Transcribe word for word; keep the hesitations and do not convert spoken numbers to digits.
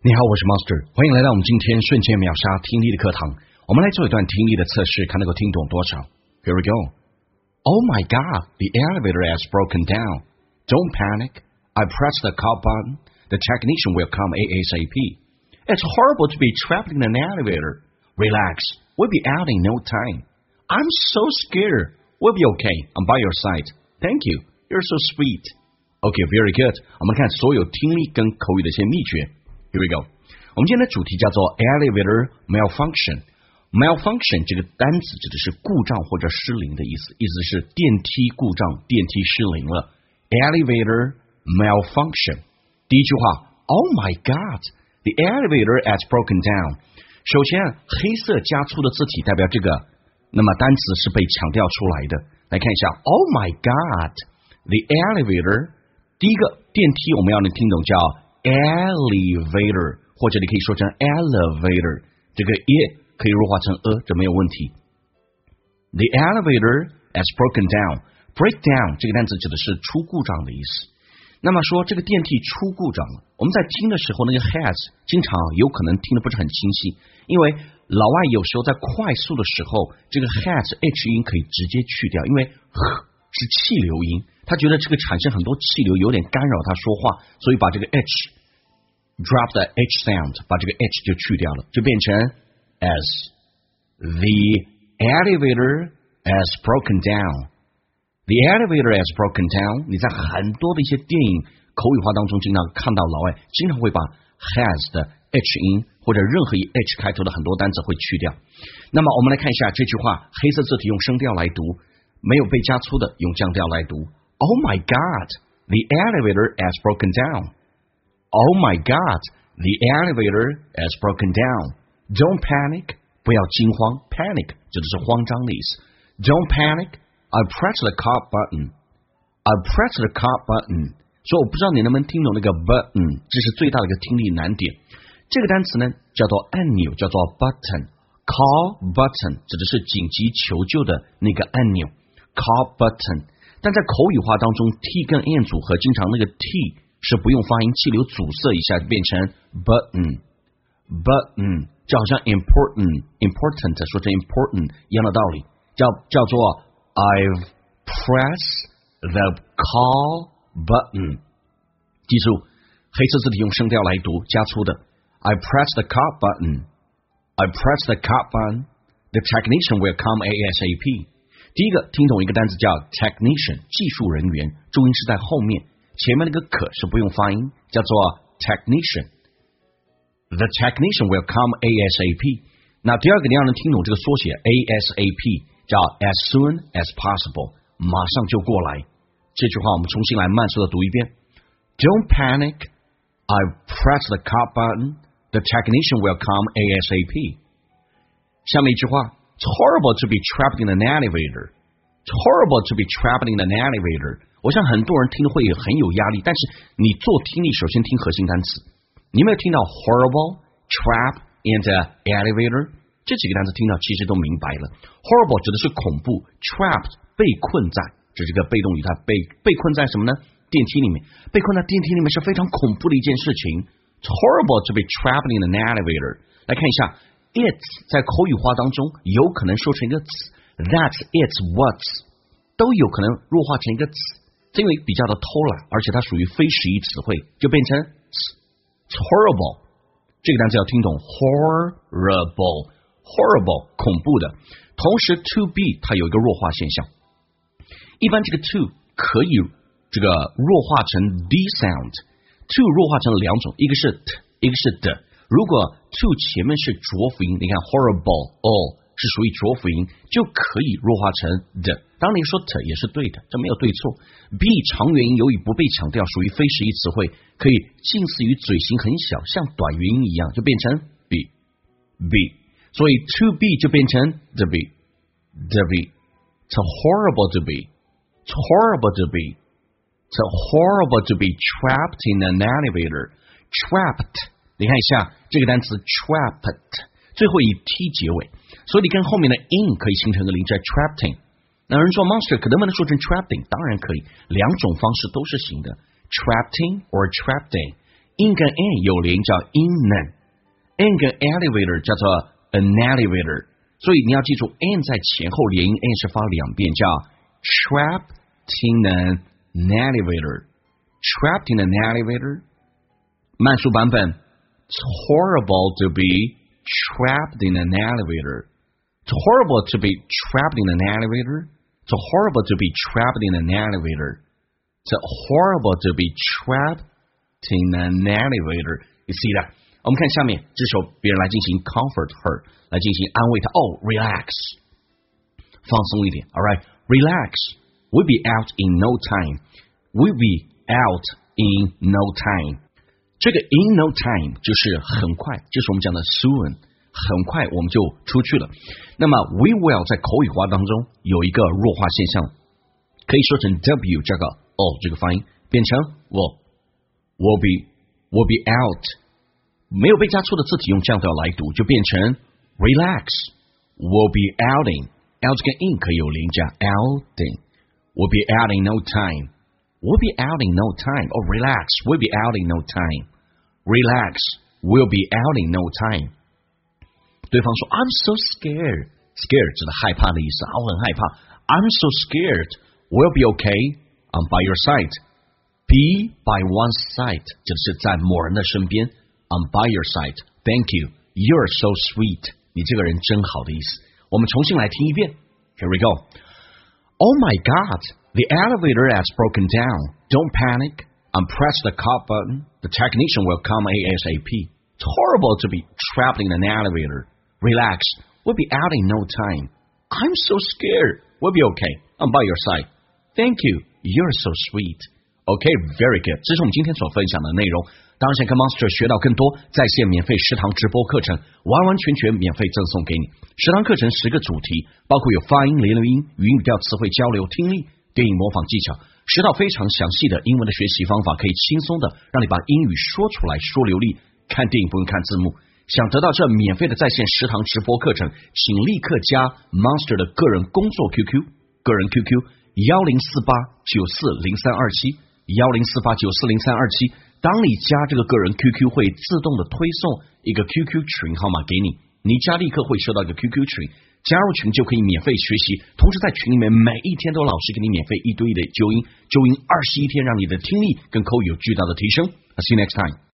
你好，我是 Monster， 欢迎来到我们今天瞬间秒杀听力的课堂。我们来做一段听力的测试，看能够听懂多少。Here we go. Oh my God, the elevator has broken down. Don't panic. I pressed the call button. The technician will come ASAP. It's horrible to be trapped in an elevator. Relax. We'll be out in no time. I'm so scared. We'll be okay. I'm by your side. Thank you. You're so sweet. Okay, very good. 我们看所有听力跟口语的一些秘诀。Here we go. 我们今天的主题叫做 elevator malfunction。malfunction 这个单词指的是故障或者失灵的意思，意思是电梯故障，电梯失灵了。elevator malfunction。第一句话 ，Oh my God, the elevator has broken down。首先，黑色加粗的字体代表这个，那么单词是被强调出来的。来看一下 ，Oh my God, the elevator。第一个电梯我们要能听懂叫 elevator， 或者你可以说成 elevator， 这个 e 可以弱化成 a， 这没有问题。The elevator has broken down. Break down 这个单词指的是出故障的意思。那么说这个电梯出故障了，我们在听的时候那个 has 经常有可能听得不是很清晰，因为老外有时候在快速的时候，这个 has h 音可以直接去掉，因为是气流音，他觉得这个产生很多气流有点干扰他说话，所以把这个 h drop the h sound， 把这个 h 就去掉了，就变成 as the elevator has broken down。 The elevator has broken down。 你在很多的一些电影口语化当中经常看到老外经常会把 has 的 h 音或者任何以 h 开头的很多单词会去掉。那么我们来看一下这句话，黑色字体用声调来读，没有被加粗的用降调来读。 Oh my God, the elevator has broken down. Oh my God, the elevator has broken down. Don't panic. 不要惊慌， panic 指的是慌张的意思。 Don't panic. I pressed the call button. I pressed the call button. 所以我不知道你能不能听懂那个 button， 这是最大的一个听力难点。这个单词呢叫做按钮，叫做 button。Call button 指的是紧急求救的那个按钮 call button， 但在口语化当中 t 跟 n 组合，经常那个 t 是不用发音，气流阻塞一下就变成 button button， 就好像 important important 说成 important 一样的道理，叫叫做 I've pressed the call button。 记住黑色字体用声调来读，加粗的 I pressed the call button。I press the call button. The technician will come ASAP. 第一个听懂一个单词叫 technician， 技术人员，重音是在后面，前面那个可是不用发音，叫做 technician. The technician will come ASAP. 那第二个你要能听懂这个缩写 ASAP， 叫 as soon as possible， 马上就过来。这句话我们重新来慢速的读一遍。Don't panic. I press the call button.The technician will come ASAP. 下面一句话 It's horrible to be trapped in an elevator. It's horrible to be trapped in an elevator. 我想很多人听会很有压力，但是你做听力首先听核心单词。你有没有听到 horrible, trap, and elevator? 这几个单词听到其实都明白了。Horrible 指的是恐怖， trapped 被困在，这是个被动语态，被被困在什么呢？电梯里面，被困在电梯里面是非常恐怖的一件事情。It's horrible to be trapped in an elevator. 来看一下 it's 在口语化当中有可能说成一个词 that's, it's, what's 都有可能弱化成一个词，这因为比较的偷懒，而且它属于非实义词汇，就变成 it's horrible。 这个单词要听懂 horrible horrible 恐怖的。同时 to be 它有一个弱化现象，一般这个 to 可以这个弱化成 d sound。To 弱化成两种，一个是 t， 一个是 d。如果 to 前面是浊辅音，你看 horrible all 是属于浊辅音，就可以弱化成 d。当然你说 t 也是对的，这没有对错。b 长元音由于不被强调，属于非实义词汇，可以近似于嘴型很小，像短元音一样，就变成 b b。所以 to be 就变成 the be the be。It's horrible to be. It's horrible to be.It's horrible to be trapped in an elevator. Trapped 你看一下这个单词 trapped 最后以 t 结尾，所以你跟后面的 in 可以形成一个邻在 trapping。 那有人说 Monster 可能不能说成 trapping？ 当然可以，两种方式都是行的， trapping or trapping in 跟 an 有连叫 in an，an 跟 elevator 叫做 an elevator， 所以你要记住 an 在前后连音 an 是发两遍，叫 trapped in an elevator，trapped in an elevator。慢速版本 It's horrible to be trapped in an elevator. It's horrible to be trapped in an elevator. It's horrible to be trapped in an elevator. It's horrible to be trapped in an elevator. You see that? 我们看下面这时候别人来进行 comfort her， 来进行安慰她。哦 relax， 放松一点。 Alright, relax. We'll be out in no time. We'll be out in no time. 这个 in no time 就是很快，就是我们讲的 soon， 很快我们就出去了。那么 we will 在口语化当中有一个弱化现象，可以说成 w 这个 o 这个发音变成 will will be will be out， 没有被加粗的字体用降调来读，就变成 relax will be outing， out 跟 in 可以有连加 outing， will be out in no time。We'll be out in no time. Oh, relax. We'll be out in no time. Relax. We'll be out in no time. 对方说 I'm so scared. Scared 指的害怕的意思，我很害怕。I'm so scared. We'll be okay. I'm by your side. Be by one's side 指的是在某人的身边。I'm by your side. Thank you. You're so sweet. 你这个人真好的意思。我们重新来听一遍。Here we go. Oh my God.The elevator has broken down. Don't panic. Press the call button. The technician will come ASAP. It's horrible to be trapped in an elevator. Relax. We'll be out in no time. I'm so scared. We'll be okay. I'm by your side. Thank you. You're so sweet. Okay, very good. 这是我们今天所分享的内容。当然想跟 Monster 学到更多，在线免费十堂直播课程，完完全全免费赠送给你。十堂课程十个主题，包括有发音、连留音、语音语调、词汇交流、听力。电影模仿技巧，十套非常详细的英文的学习方法，可以轻松的让你把英语说出来，说流利。看电影不用看字幕。想得到这免费的在线十堂直播课程，请立刻加 Monster 的个人工作 Q Q， 个人 Q Q 幺零四八九四零三二七幺零四八九四零三二七。当你加这个个人 Q Q， 会自动的推送一个 Q Q 群号码给你，你加立刻会收到一个 Q Q 群。加入群就可以免费学习，同时在群里面每一天都有老师给你免费一对一的纠音，纠音二十一天，让你的听力跟口语有巨大的提升。I'll see you next time.